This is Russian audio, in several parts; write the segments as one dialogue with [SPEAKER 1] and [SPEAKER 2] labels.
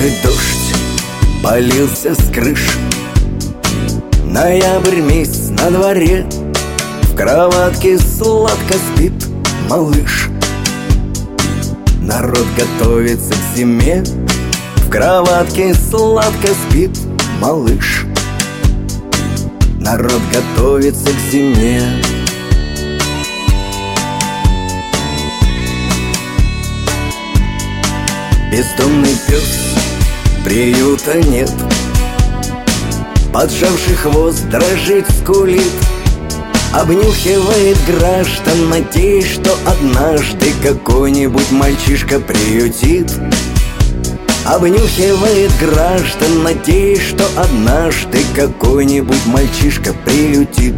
[SPEAKER 1] Первый дождь полился с крыш. Ноябрь месяц на дворе. В кроватке сладко спит малыш. Народ готовится к зиме. В кроватке сладко спит малыш. Народ готовится к зиме. Бездомный пес, приюта нет. Поджавший хвост дрожит, скулит. Обнюхивает граждан, надеясь, что однажды какой-нибудь мальчишка приютит. Обнюхивает граждан, надеясь, что однажды какой-нибудь мальчишка приютит.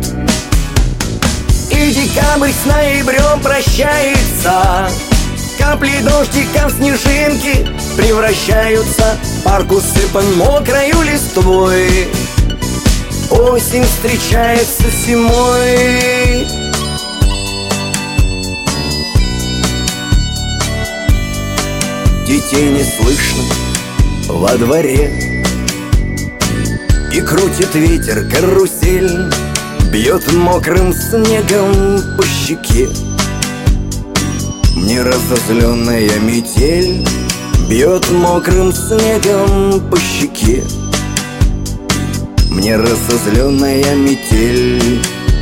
[SPEAKER 1] И декабрь с ноябрем прощается. Капли дождика в снежинки превращаются. Парк усыпан мокрою листвой. Осень встречается с зимой. Детей не слышно во дворе. И крутит ветер карусель, бьет мокрым снегом по щеке. Мне разозленная метель бьет мокрым снегом по щеке. Мне разозленная метель.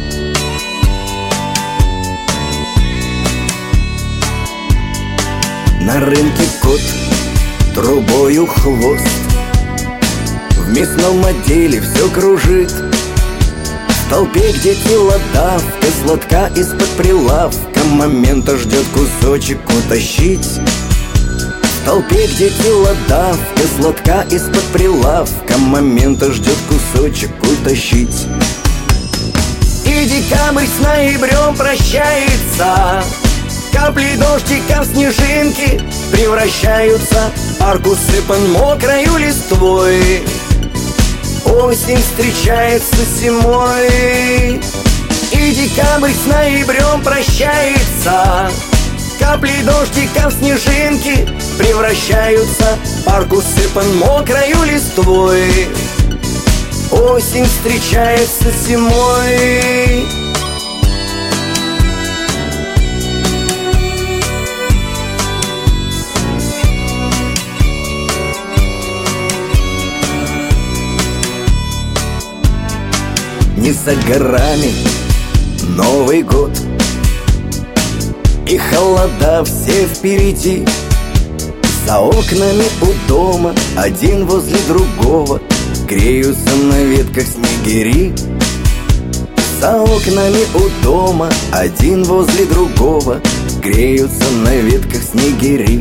[SPEAKER 1] На рынке кот, трубою хвост. В мясном отделе все кружит. В толпе где-то лодавка, сладка из-под прилавка. Момента ждет кусочек утащить. В толпе где-то лодавка, сладка из-под прилавка. Момента ждет кусочек утащить. И декабрь с ноябрем прощается. Капли дождика в снежинки превращаются. Парк усыпан мокрою листвой. Осень встречается с зимой. И декабрь с ноябрем прощается. Капли дождика в снежинки превращаются. Парк усыпан мокрою листвой. Осень встречается с зимой. Не за горами Новый год, и холода все впереди. За окнами у дома один возле другого греются на ветках снегири. За окнами у дома один возле другого греются на ветках снегири.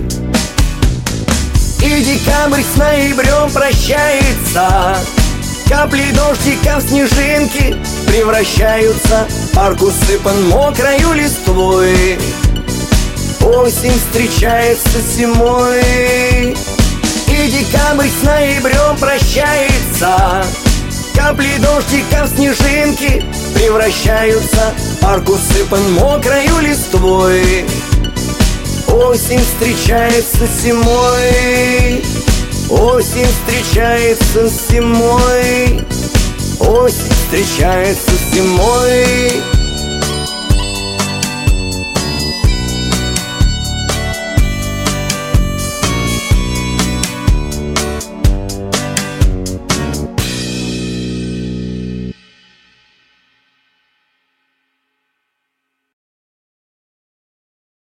[SPEAKER 1] И декабрь с ноябрем прощается. Капли дождика в снежинки превращаются. Парк усыпан мокрою листвой. Осень встречается с зимой. И декабрь с ноябрем прощается. Капли дождика в снежинки превращаются. Парк усыпан мокрою листвой. Осень встречается с зимой. Осень встречается с зимой. Осень встречается с зимой.